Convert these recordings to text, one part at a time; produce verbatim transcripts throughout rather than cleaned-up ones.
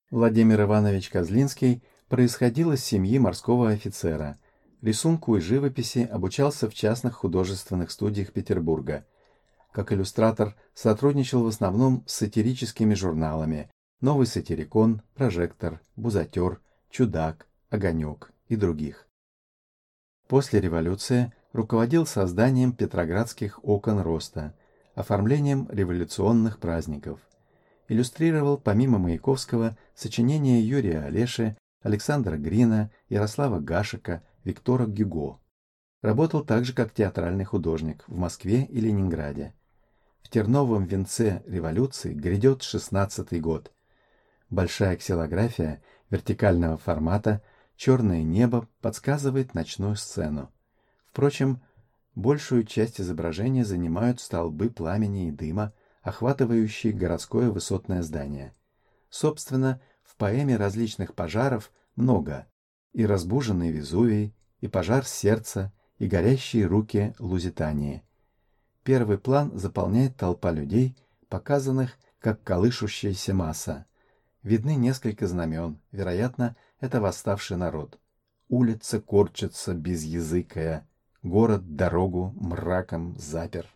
Владимир Иванович Козлинский происходил из семьи морского офицера. Рисунку и живописи обучался в частных художественных студиях Петербурга. Как иллюстратор сотрудничал в основном с сатирическими журналами «Новый сатирикон», «Прожектор», «Бузатер», «Чудак», «Огонек» и других. После революции руководил созданием петроградских окон роста, оформлением революционных праздников. Иллюстрировал помимо Маяковского сочинения Юрия Олеши, Александра Грина, Ярослава Гашека, Виктора Гюго. Работал также как театральный художник в Москве и Ленинграде. В терновом венце революции грядет шестнадцатый год. Большая ксилография вертикального формата, черное небо подсказывает ночную сцену. Впрочем, большую часть изображения занимают столбы пламени и дыма, охватывающие городское высотное здание. Собственно, в поэме различных пожаров много: и разбуженный Везувий, и пожар сердца, и горящие руки Лузитании. Первый план заполняет толпа людей, показанных как колышущаяся масса. Видны несколько знамен, вероятно, это восставший народ. Улица корчится безязыкая, город дорогу мраком запер.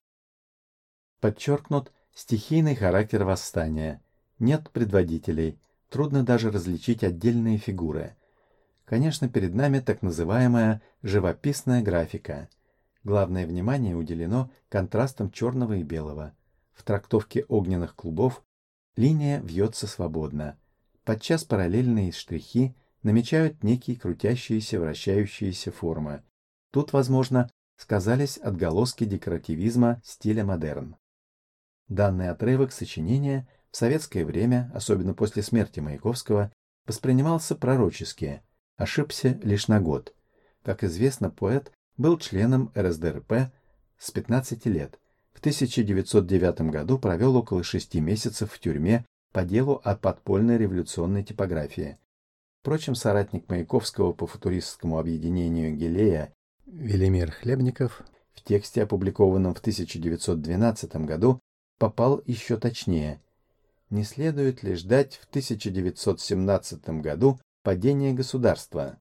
Подчеркнут стихийный характер восстания. Нет предводителей, трудно даже различить отдельные фигуры. Конечно, перед нами так называемая живописная графика. Главное внимание уделено контрастам черного и белого. В трактовке огненных клубов линия вьется свободно. Подчас параллельные штрихи намечают некие крутящиеся, вращающиеся формы. Тут, возможно, сказались отголоски декоративизма стиля модерн. Данный отрывок сочинения в советское время, особенно после смерти Маяковского, воспринимался пророчески, ошибся лишь на год. Как известно, поэт был членом эр эс дэ эр пэ с пятнадцати лет. В тысяча девятьсот девятом году провел около шести месяцев в тюрьме по делу о подпольной революционной типографии. Впрочем, соратник Маяковского по футуристскому объединению Гелея Велимир Хлебников в тексте, опубликованном в тысяча девятьсот двенадцатом году, попал еще точнее. Не следует ли ждать в тысяча девятьсот семнадцатом году падения государства?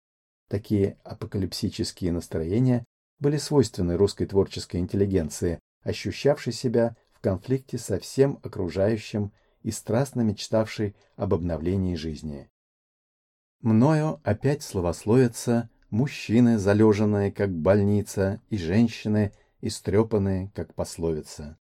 Такие апокалипсические настроения были свойственны русской творческой интеллигенции, ощущавшей себя в конфликте со всем окружающим и страстно мечтавшей об обновлении жизни. Мною опять славословятся мужчины, залеженные, как больница, и женщины, истрепанные, как пословица.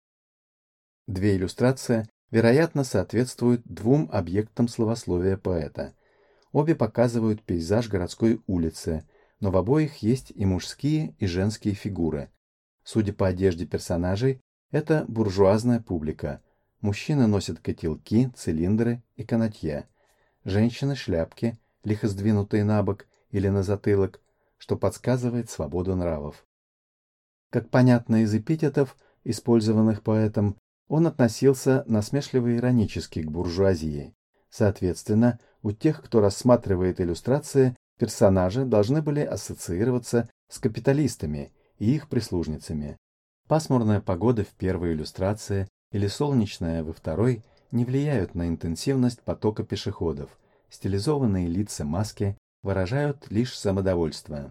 Две иллюстрации, вероятно, соответствуют двум объектам славословия поэта. Обе показывают пейзаж городской улицы, но в обоих есть и мужские, и женские фигуры. Судя по одежде персонажей, это буржуазная публика. Мужчины носят котелки, цилиндры и канатье. Женщины — шляпки, лихо сдвинутые на бок или на затылок, что подсказывает свободу нравов. Как понятно из эпитетов, использованных поэтом, он относился насмешливо-иронически к буржуазии. Соответственно, у тех, кто рассматривает иллюстрации, персонажи должны были ассоциироваться с капиталистами и их прислужницами. Пасмурная погода в первой иллюстрации или солнечная во второй не влияют на интенсивность потока пешеходов. Стилизованные лица маски выражают лишь самодовольство.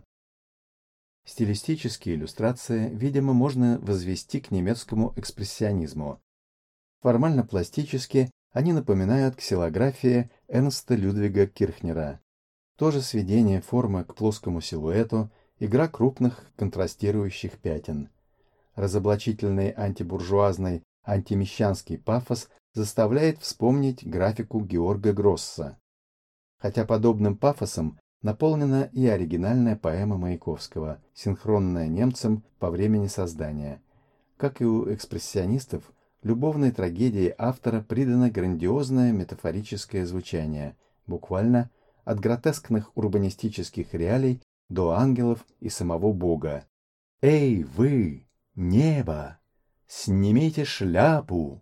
Стилистические иллюстрации, видимо, можно возвести к немецкому экспрессионизму. Формально-пластически они напоминают ксилографии Эрнста Людвига Кирхнера. Тоже сведение формы к плоскому силуэту, игра крупных контрастирующих пятен. Разоблачительный антибуржуазный, антимещанский пафос заставляет вспомнить графику Георга Гросса. Хотя подобным пафосом наполнена и оригинальная поэма Маяковского, синхронная немцам по времени создания. Как и у экспрессионистов, любовной трагедии автора придано грандиозное метафорическое звучание, буквально от гротескных урбанистических реалий до ангелов и самого Бога. «Эй, вы, небо, снимите шляпу,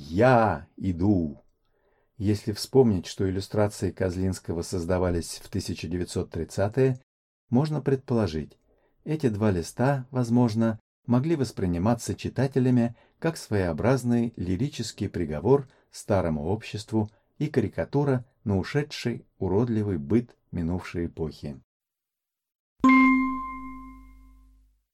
я иду!» Если вспомнить, что иллюстрации Козлинского создавались в тысяча девятьсот тридцатые, можно предположить, эти два листа, возможно, могли восприниматься читателями как своеобразный лирический приговор старому обществу и карикатура на ушедший уродливый быт минувшей эпохи.